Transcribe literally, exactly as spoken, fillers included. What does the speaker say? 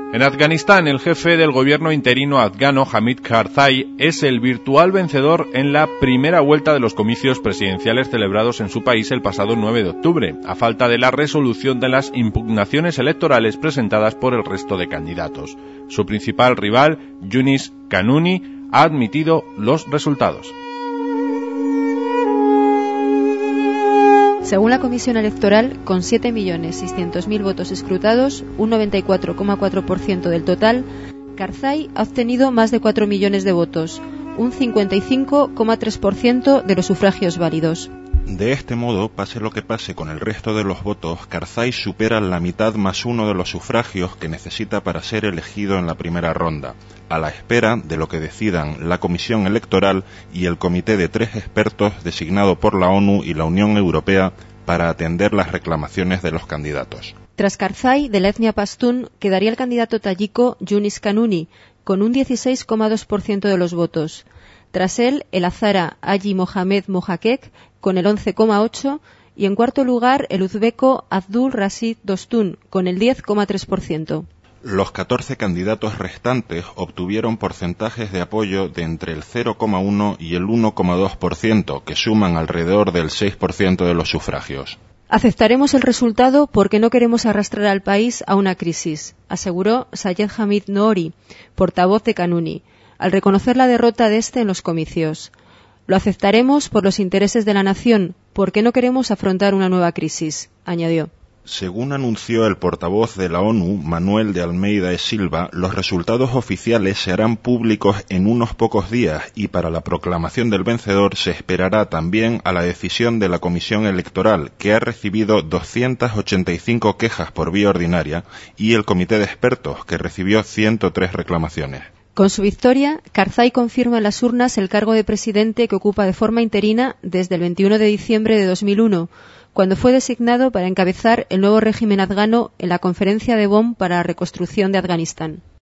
En Afganistán, el jefe del gobierno interino afgano, Hamid Karzai, es el virtual vencedor en la primera vuelta de los comicios presidenciales celebrados en su país el pasado nueve de octubre, a falta de la resolución de las impugnaciones electorales presentadas por el resto de candidatos. Su principal rival, Yunis Kanuni, ha admitido los resultados. Según la Comisión Electoral, con siete millones seiscientos mil votos escrutados, un noventa y cuatro coma cuatro por ciento del total, Karzai ha obtenido más de cuatro millones de votos, un cincuenta y cinco coma tres por ciento de los sufragios válidos. De este modo, pase lo que pase con el resto de los votos, Karzai supera la mitad más uno de los sufragios que necesita para ser elegido en la primera ronda, a la espera de lo que decidan la Comisión Electoral y el comité de tres expertos designado por la ONU y la Unión Europea para atender las reclamaciones de los candidatos. Tras Karzai, de la etnia pastún, quedaría el candidato tayiko Yunis Kanuni, con un dieciséis coma dos por ciento de los votos. Tras él, el azara Haji Mohamed Mohaquek, con el once coma ocho por ciento, y en cuarto lugar, el uzbeko Abdul Rashid Dostun, con el diez coma tres por ciento. Los catorce candidatos restantes obtuvieron porcentajes de apoyo de entre el cero coma uno y el uno coma dos por ciento, que suman alrededor del seis por ciento de los sufragios. Aceptaremos el resultado porque no queremos arrastrar al país a una crisis, aseguró Sayed Hamid Noori, portavoz de Kanuni, al reconocer la derrota de este en los comicios. Lo aceptaremos por los intereses de la nación, porque no queremos afrontar una nueva crisis, añadió. Según anunció el portavoz de la ONU, Manuel de Almeida e Silva, los resultados oficiales se harán públicos en unos pocos días y para la proclamación del vencedor se esperará también a la decisión de la Comisión Electoral, que ha recibido doscientas ochenta y cinco quejas por vía ordinaria, y el Comité de Expertos, que recibió ciento tres reclamaciones. Con su victoria, Karzai confirma en las urnas el cargo de presidente que ocupa de forma interina desde el veintiuno de diciembre de dos mil uno, cuando fue designado para encabezar el nuevo régimen afgano en la Conferencia de Bonn para la Reconstrucción de Afganistán.